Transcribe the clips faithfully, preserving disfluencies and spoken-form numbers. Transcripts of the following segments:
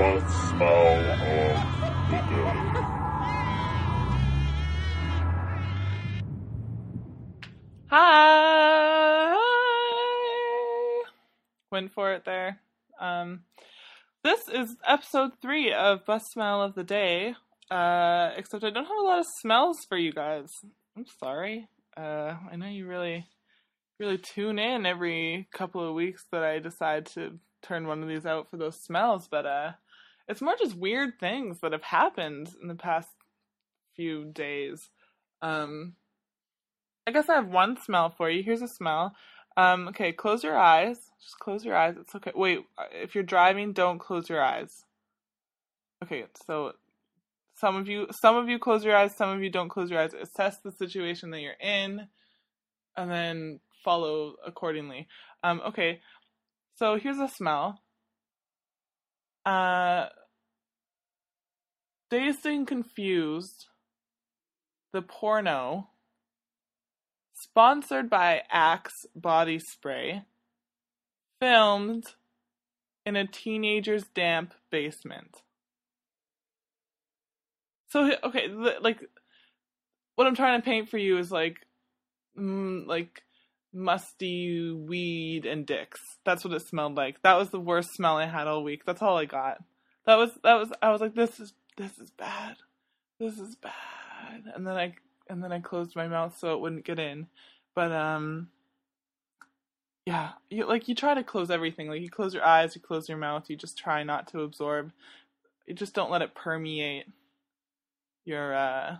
best smell of the day. Hi! Went for it there. Um, this is episode three of Best Smell of the Day, uh, except I don't have a lot of smells for you guys. I'm sorry. Uh, I know you really, really tune in every couple of weeks that I decide to turn one of these out for those smells, but uh, it's more just weird things that have happened in the past few days. Um... I guess I have one smell for you. Here's a smell. Um, okay, close your eyes. Just close your eyes. It's okay. Wait, if you're driving, don't close your eyes. Okay, so some of you, some of you close your eyes. Some of you don't close your eyes. Assess the situation that you're in, and then follow accordingly. Um, okay, so here's a smell. Uh, Dazed and Confused, the porno. Sponsored by Axe Body Spray. Filmed in a teenager's damp basement. So, okay, like, what I'm trying to paint for you is like, mm, like, musty weed and dicks. That's what it smelled like. That was the worst smell I had all week. That's all I got. That was, that was, I was like, this is, this is bad. This is bad. And then I, and then I closed my mouth so it wouldn't get in. But, um, yeah, you, like, you try to close everything. Like, you close your eyes, you close your mouth, you just try not to absorb. You just don't let it permeate your, uh,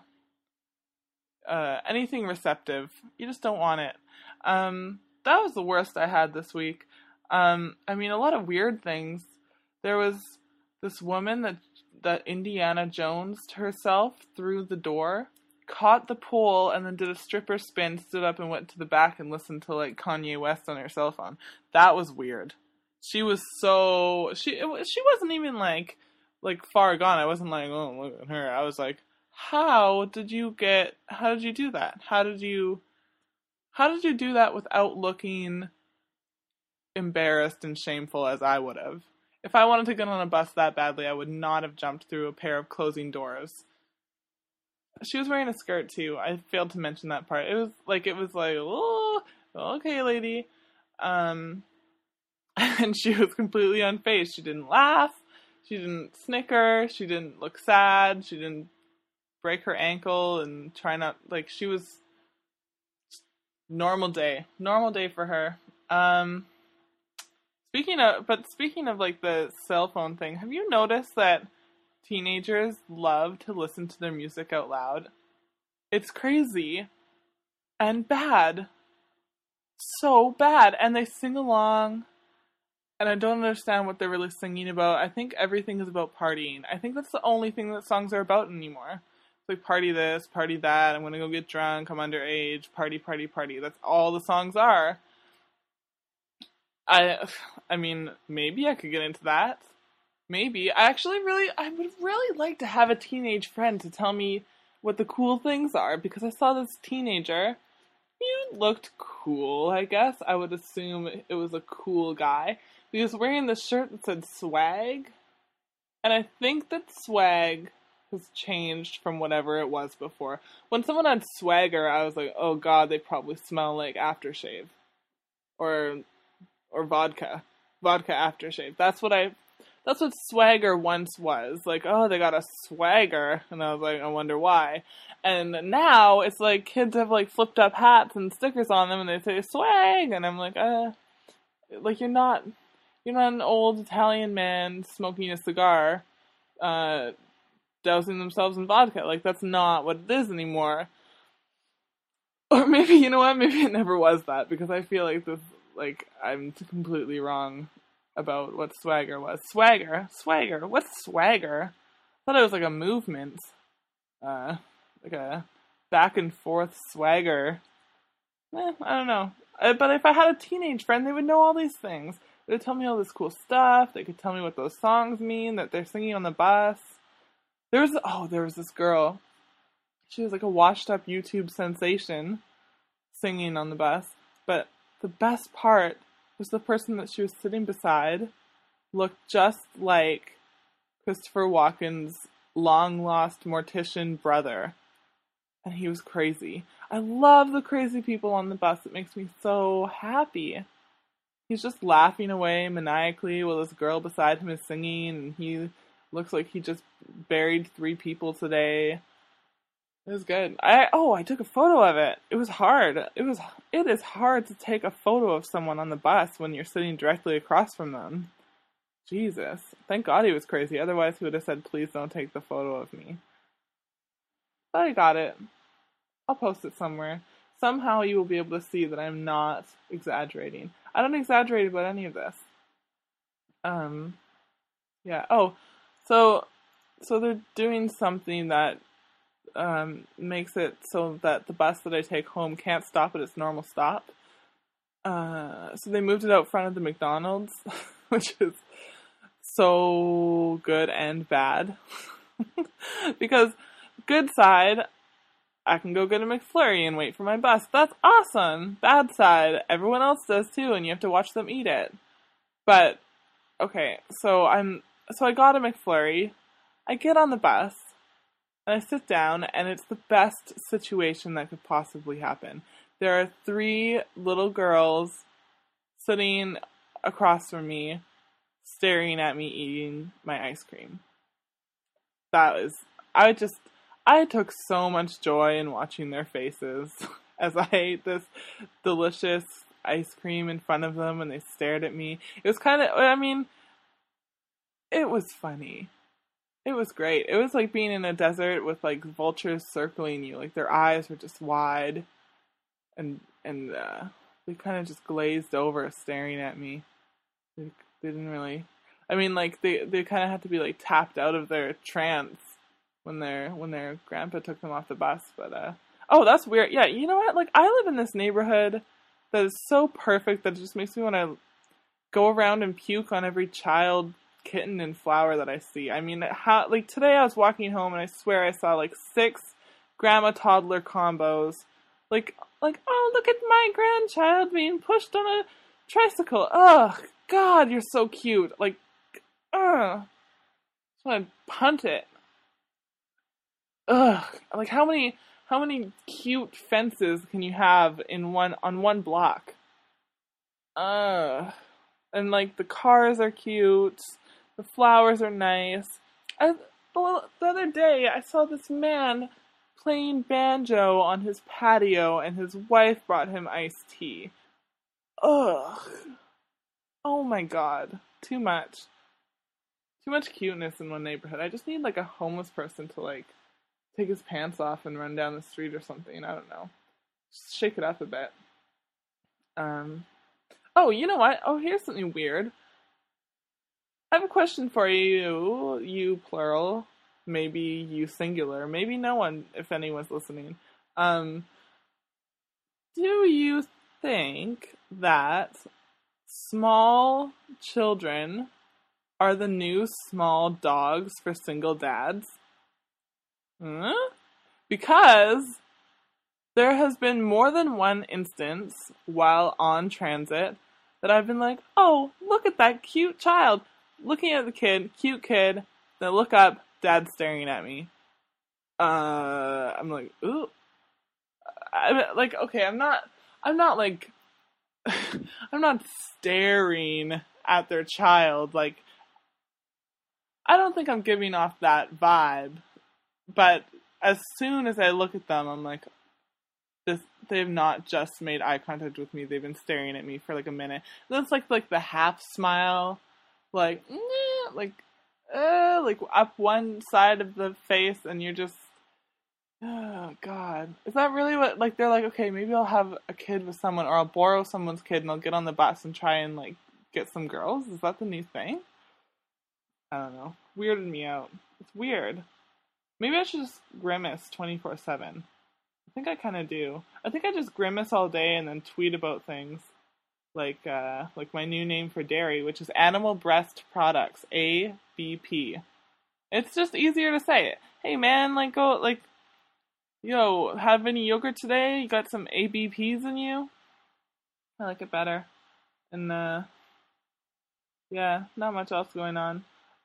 uh, anything receptive. You just don't want it. Um, that was the worst I had this week. Um, I mean, a lot of weird things. There was this woman that, that Indiana Jonesed herself through the door, caught the pole, and then did a stripper spin, stood up and went to the back and listened to, like, Kanye West on her cell phone. That was weird. She was so, she it, she wasn't even, like, like, far gone. I wasn't like, oh, look at her. I was like, how did you get, how did you do that? How did you, how did you do that without looking embarrassed and shameful as I would have? If I wanted to get on a bus that badly, I would not have jumped through a pair of closing doors. She was wearing a skirt, too. I failed to mention that part. It was like, it was like, oh, okay, lady. Um, and she was completely unfazed. She didn't laugh. She didn't snicker. She didn't look sad. She didn't break her ankle and try not, like, she was normal day. Normal day for her. Um, speaking of, but speaking of, like, the cell phone thing, have you noticed that teenagers love to listen to their music out loud? It's crazy and bad. So bad. And they sing along, and I don't understand what they're really singing about. I think everything is about partying. I think that's the only thing that songs are about anymore. It's like, party this, party that, I'm gonna go get drunk, I'm underage, party, party, party. That's all the songs are. I, I mean, maybe I could get into that. Maybe. I actually really, I would really like to have a teenage friend to tell me what the cool things are, because I saw this teenager. He looked cool, I guess. I would assume it was a cool guy. He was wearing this shirt that said swag. And I think that swag has changed from whatever it was before. When someone had swagger, I was like, oh god, they probably smell like aftershave. Or, or vodka. Vodka aftershave. That's what I... That's what swagger once was. Like, oh, they got a swagger. And I was like, I wonder why. And now, it's like, kids have, like, flipped up hats and stickers on them, and they say, swag! And I'm like, uh, like, you're not, you're not an old Italian man smoking a cigar, uh, dousing themselves in vodka. Like, that's not what it is anymore. Or maybe, you know what, maybe it never was that, because I feel like this, like, I'm completely wrong about what swagger was. Swagger? Swagger? What's swagger? I thought it was like a movement. Uh, like a back and forth swagger. Eh, I don't know. Uh, but if I had a teenage friend, they would know all these things. They would tell me all this cool stuff. They could tell me what those songs mean that they're singing on the bus. There was, oh, there was this girl. She was like a washed up YouTube sensation singing on the bus. But the best part was the person that she was sitting beside looked just like Christopher Walken's long-lost mortician brother. And he was crazy. I love the crazy people on the bus. It makes me so happy. He's just laughing away maniacally while this girl beside him is singing, and he looks like he just buried three people today. It was good. I oh, I took a photo of it. It was hard. It was it is hard to take a photo of someone on the bus when you're sitting directly across from them. Jesus. Thank God he was crazy. Otherwise he would have said, please don't take the photo of me. But I got it. I'll post it somewhere. Somehow you will be able to see that I'm not exaggerating. I don't exaggerate about any of this. Um, yeah. Oh, so so they're doing something that um, makes it so that the bus that I take home can't stop at its normal stop. Uh, so they moved it out front of the McDonald's, which is so good and bad. Because good side, I can go get a McFlurry and wait for my bus. That's awesome. Bad side, everyone else does too, and you have to watch them eat it. But okay, so I'm so I got a McFlurry. I get on the bus and I sit down, and it's the best situation that could possibly happen. There are three little girls sitting across from me, staring at me eating my ice cream. That was I just I took so much joy in watching their faces as I ate this delicious ice cream in front of them, and they stared at me. It was kind of, I mean, it was funny. It was great. It was like being in a desert with like vultures circling you. Like their eyes were just wide, and and uh, they kind of just glazed over, staring at me. They, they didn't really. I mean, like they they kind of had to be like tapped out of their trance when their when their grandpa took them off the bus. But uh, oh, that's weird. Yeah, you know what? Like I live in this neighborhood that is so perfect that it just makes me want to go around and puke on every child, kitten, and flower that I see. I mean, how, like today I was walking home and I swear I saw like six grandma toddler combos. Like, like oh, look at my grandchild being pushed on a tricycle. Ugh, God, you're so cute. Like, ugh, I just want to punt it. Ugh, like how many how many cute fences can you have in one on one block? Ugh. And like the cars are cute, the flowers are nice. I, well, the other day I saw this man playing banjo on his patio, and his wife brought him iced tea. Ugh. Oh my God. Too much. Too much cuteness in one neighborhood. I just need like a homeless person to like take his pants off and run down the street or something. I don't know. Just shake it up a bit. Um. Oh, you know what? Oh, here's something weird. I have a question for you. You plural. Maybe you singular. Maybe no one, if anyone's listening. Um. Do you think that small children are the new small dogs for single dads? Huh? Because there has been more than one instance while on transit that I've been like, oh, look at that cute child. Looking at the kid, cute kid, then look up, dad staring at me. Uh, I'm like, ooh. I'm like, okay, I'm not, I'm not like, I'm not staring at their child. Like, I don't think I'm giving off that vibe. But as soon as I look at them, I'm like, this, they've not just made eye contact with me. They've been staring at me for like a minute. And then it's like like the half smile, like eh, like uh, like up one side of the face, and you're just, oh God, is that really what? Like they're like, okay, maybe I'll have a kid with someone, or I'll borrow someone's kid, and I'll get on the bus and try and like get some girls. Is that the new thing? I don't know. Weirded me out. It's weird. Maybe I should just grimace twenty-four seven. I think I kind of do. I think I just grimace all day and then tweet about things. Like uh, like my new name for dairy, which is Animal Breast Products, A B P. It's just easier to say it. Hey man, like go, like, yo, have any yogurt today? You got some A B Ps in you? I like it better. And uh, yeah, not much else going on.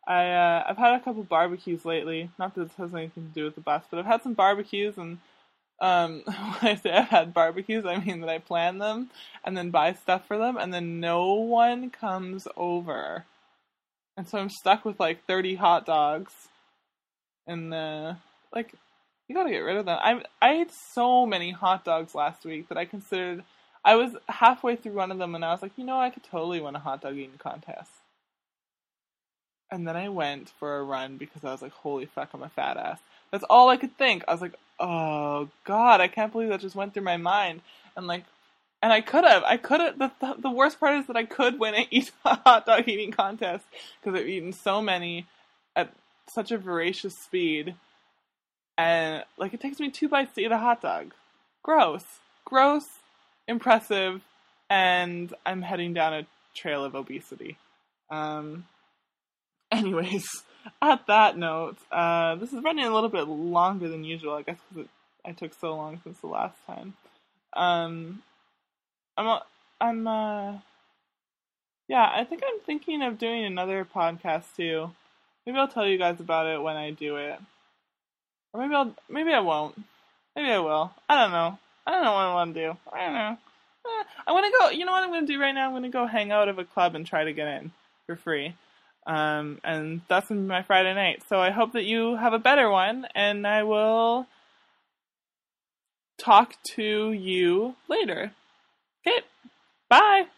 I uh, I've had a couple barbecues lately. Not that this has anything to do with the bus, but I've had some barbecues, and um, when I say I've had barbecues, I mean that I plan them and then buy stuff for them, and then no one comes over, and so I'm stuck with like thirty hot dogs, and uh, like you gotta get rid of them. I I ate so many hot dogs last week that I considered. I was halfway through one of them, and I was like, you know, I could totally win a hot dog eating contest. And then I went for a run because I was like, holy fuck, I'm a fat ass. That's all I could think. I was like, oh, God, I can't believe that just went through my mind. And like, and I could have. I could have. The, the, the worst part is that I could win an eat, a hot dog eating contest because I've eaten so many at such a voracious speed. And like, it takes me two bites to eat a hot dog. Gross. Gross, impressive, and I'm heading down a trail of obesity. Um... Anyways, at that note, uh, this is running a little bit longer than usual, I guess because I took so long since the last time. Um, I'm, I'm, uh, yeah, I think I'm thinking of doing another podcast too. Maybe I'll tell you guys about it when I do it. Or maybe I'll, maybe I won't. Maybe I will. I don't know. I don't know what I want to do. I don't know. Eh, I want to go, you know what I'm going to do right now? I'm going to go hang out of a club and try to get in for free. Um, and that's my Friday night. So I hope that you have a better one, and I will talk to you later. Okay, bye!